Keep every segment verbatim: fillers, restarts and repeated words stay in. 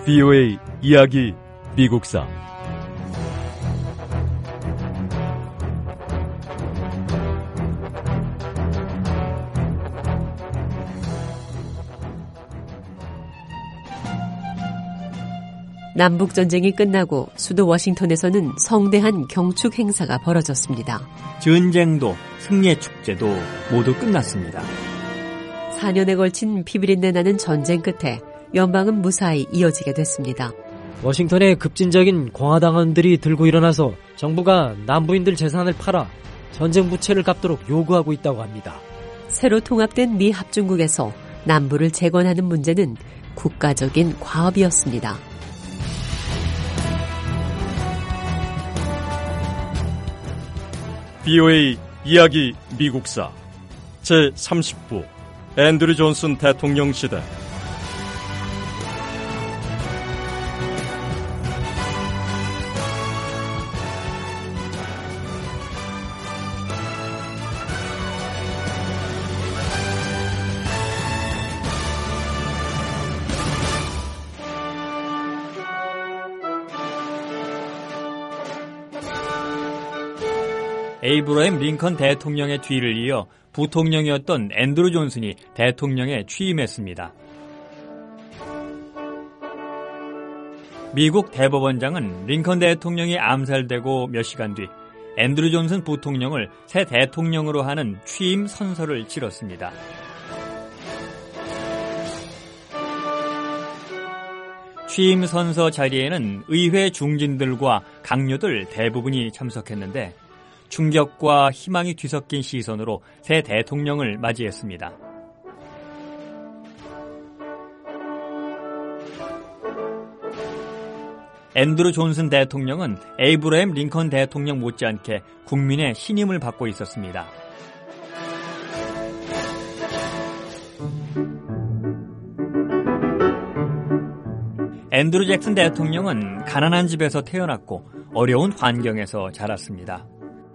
브이오에이 이야기 미국사. 남북전쟁이 끝나고 수도 워싱턴에서는 성대한 경축 행사가 벌어졌습니다. 전쟁도 승리의 축제도 모두 끝났습니다. 사 년에 걸친 피비린내 나는 전쟁 끝에 연방은 무사히 이어지게 됐습니다. 워싱턴에 급진적인 공화당원들이 들고 일어나서 정부가 남부인들 재산을 팔아 전쟁 부채를 갚도록 요구하고 있다고 합니다. 새로 통합된 미 합중국에서 남부를 재건하는 문제는 국가적인 과업이었습니다. 브이오에이 이야기 미국사 제삼십 부 앤드류 존슨 대통령 시대. 에이브러햄 링컨 대통령의 뒤를 이어 부통령이었던 앤드루 존슨이 대통령에 취임했습니다. 미국 대법원장은 링컨 대통령이 암살되고 몇 시간 뒤 앤드루 존슨 부통령을 새 대통령으로 하는 취임 선서를 치렀습니다. 취임 선서 자리에는 의회 중진들과 강요들 대부분이 참석했는데 충격과 희망이 뒤섞인 시선으로 새 대통령을 맞이했습니다. 앤드루 존슨 대통령은 에이브러햄 링컨 대통령 못지않게 국민의 신임을 받고 있었습니다. 앤드루 잭슨 대통령은 가난한 집에서 태어났고 어려운 환경에서 자랐습니다.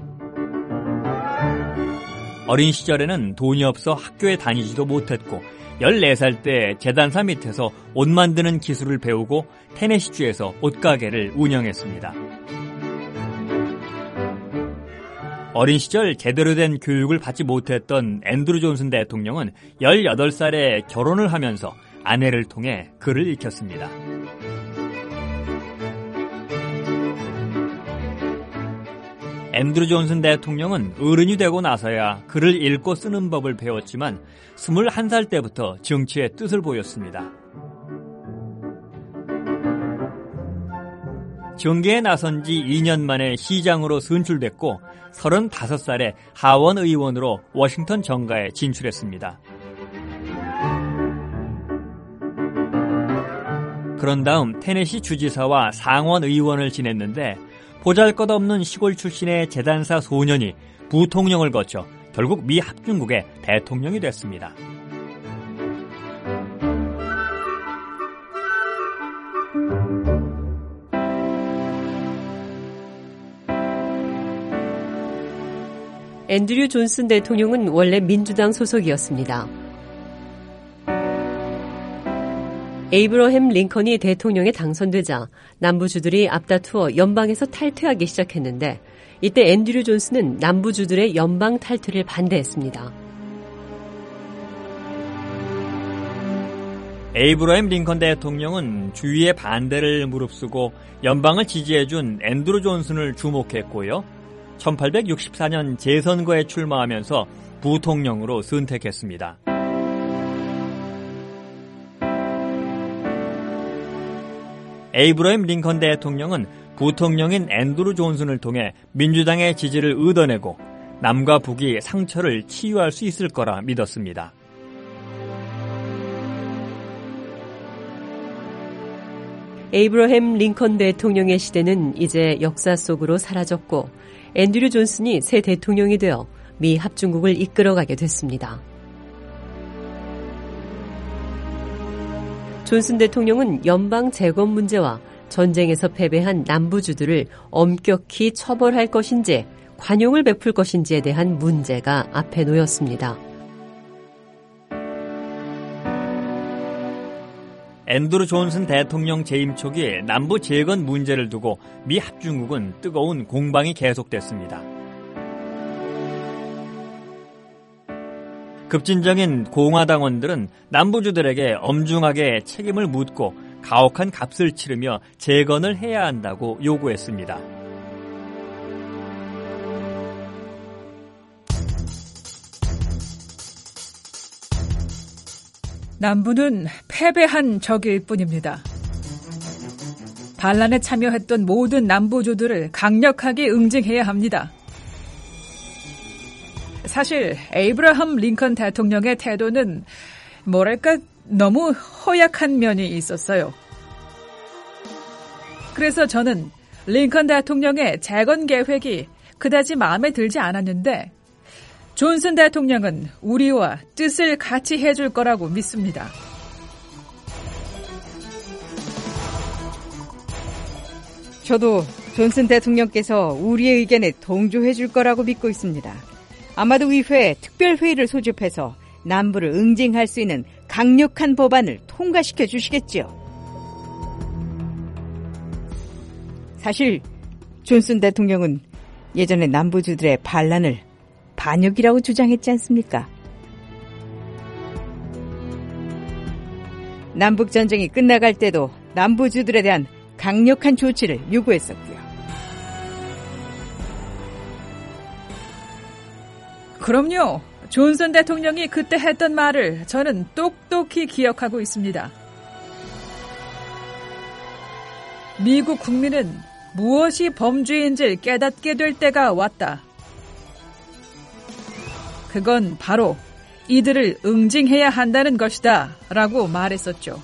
어린 시절에는 돈이 없어 학교에 다니지도 못했고 열네 살 때 재단사 밑에서 옷 만드는 기술을 배우고 테네시주에서 옷가게를 운영했습니다. 어린 시절 제대로 된 교육을 받지 못했던 앤드루 존슨 대통령은 열여덟 살에 결혼을 하면서 아내를 통해 글을 익혔습니다. 앤드루 존슨 대통령은 어른이 되고 나서야 글을 읽고 쓰는 법을 배웠지만 스물한 살 때부터 정치의 뜻을 보였습니다. 정계에 나선 지 이 년 만에 시장으로 선출됐고 서른다섯 살에 하원 의원으로 워싱턴 정가에 진출했습니다. 그런 다음 테네시 주지사와 상원 의원을 지냈는데 보잘것없는 시골 출신의 재단사 소년이 부통령을 거쳐 결국 미 합중국의 대통령이 됐습니다. 앤드류 존슨 대통령은 원래 민주당 소속이었습니다. 에이브러햄 링컨이 대통령에 당선되자 남부주들이 앞다투어 연방에서 탈퇴하기 시작했는데 이때 앤드류 존슨은 남부주들의 연방 탈퇴를 반대했습니다. 에이브러햄 링컨 대통령은 주위의 반대를 무릅쓰고 연방을 지지해준 앤드루 존슨을 주목했고요. 천팔백육십사 년 재선거에 출마하면서 부통령으로 선택했습니다. 에이브러햄 링컨 대통령은 부통령인 앤드루 존슨을 통해 민주당의 지지를 얻어내고 남과 북이 상처를 치유할 수 있을 거라 믿었습니다. 에이브러햄 링컨 대통령의 시대는 이제 역사 속으로 사라졌고 앤드류 존슨이 새 대통령이 되어 미 합중국을 이끌어가게 됐습니다. 존슨 대통령은 연방 재건 문제와 전쟁에서 패배한 남부주들을 엄격히 처벌할 것인지 관용을 베풀 것인지에 대한 문제가 앞에 놓였습니다. 앤드루 존슨 대통령 재임 초기 남부 재건 문제를 두고 미 합중국은 뜨거운 공방이 계속됐습니다. 급진적인 공화당원들은 남부주들에게 엄중하게 책임을 묻고 가혹한 값을 치르며 재건을 해야 한다고 요구했습니다. 남부는 패배한 적일 뿐입니다. 반란에 참여했던 모든 남부주들을 강력하게 응징해야 합니다. 사실 에이브러함 링컨 대통령의 태도는 뭐랄까 너무 허약한 면이 있었어요. 그래서 저는 링컨 대통령의 재건 계획이 그다지 마음에 들지 않았는데 존슨 대통령은 우리와 뜻을 같이 해줄 거라고 믿습니다. 저도 존슨 대통령께서 우리의 의견에 동조해 줄 거라고 믿고 있습니다. 아마도 의회에 특별회의를 소집해서 남부를 응징할 수 있는 강력한 법안을 통과시켜 주시겠지요. 사실 존슨 대통령은 예전에 남부주들의 반란을 반역이라고 주장했지 않습니까? 남북전쟁이 끝나갈 때도 남부주들에 대한 강력한 조치를 요구했었고요. 그럼요. 존슨 대통령이 그때 했던 말을 저는 똑똑히 기억하고 있습니다. 미국 국민은 무엇이 범죄인지 깨닫게 될 때가 왔다. 그건 바로 이들을 응징해야 한다는 것이다 라고 말했었죠.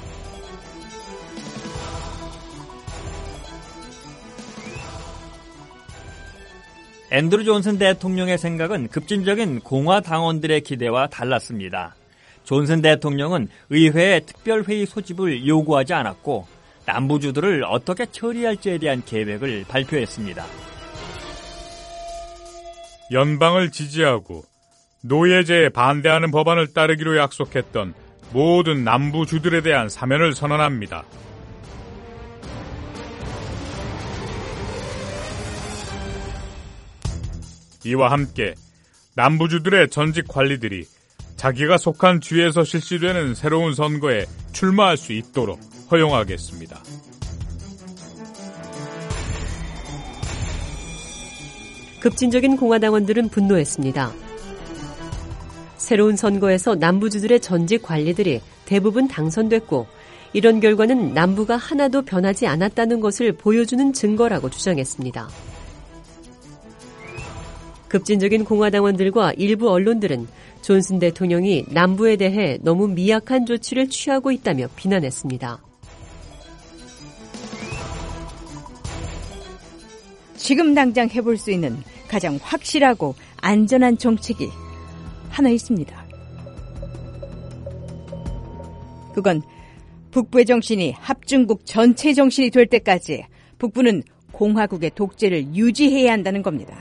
앤드루 존슨 대통령의 생각은 급진적인 공화당원들의 기대와 달랐습니다. 존슨 대통령은 의회에 특별회의 소집을 요구하지 않았고 남부주들을 어떻게 처리할지에 대한 계획을 발표했습니다. 연방을 지지하고 노예제에 반대하는 법안을 따르기로 약속했던 모든 남부주들에 대한 사면을 선언합니다. 이와 함께 남부주들의 전직 관리들이 자기가 속한 주에서 실시되는 새로운 선거에 출마할 수 있도록 허용하겠습니다. 급진적인 공화당원들은 분노했습니다. 새로운 선거에서 남부주들의 전직 관리들이 대부분 당선됐고 이런 결과는 남부가 하나도 변하지 않았다는 것을 보여주는 증거라고 주장했습니다. 급진적인 공화당원들과 일부 언론들은 존슨 대통령이 남부에 대해 너무 미약한 조치를 취하고 있다며 비난했습니다. 지금 당장 해볼 수 있는 가장 확실하고 안전한 정책이 하나 있습니다. 그건 북부의 정신이 합중국 전체 정신이 될 때까지 북부는 공화국의 독재를 유지해야 한다는 겁니다.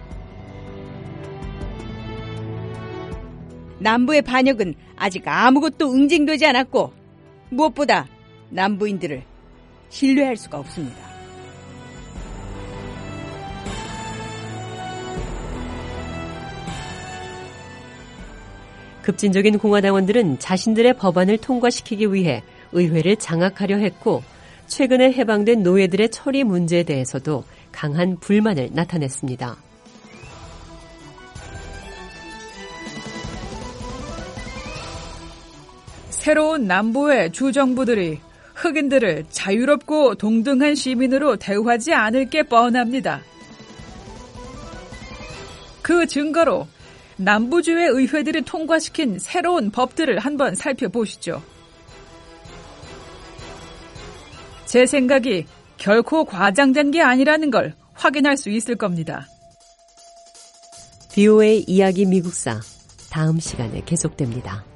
남부의 반역은 아직 아무것도 응징되지 않았고 무엇보다 남부인들을 신뢰할 수가 없습니다. 급진적인 공화당원들은 자신들의 법안을 통과시키기 위해 의회를 장악하려 했고 최근에 해방된 노예들의 처리 문제에 대해서도 강한 불만을 나타냈습니다. 새로운 남부의 주정부들이 흑인들을 자유롭고 동등한 시민으로 대우하지 않을 게 뻔합니다. 그 증거로 남부주의 의회들이 통과시킨 새로운 법들을 한번 살펴보시죠. 제 생각이 결코 과장된 게 아니라는 걸 확인할 수 있을 겁니다. 비오에이 이야기 미국사 다음 시간에 계속됩니다.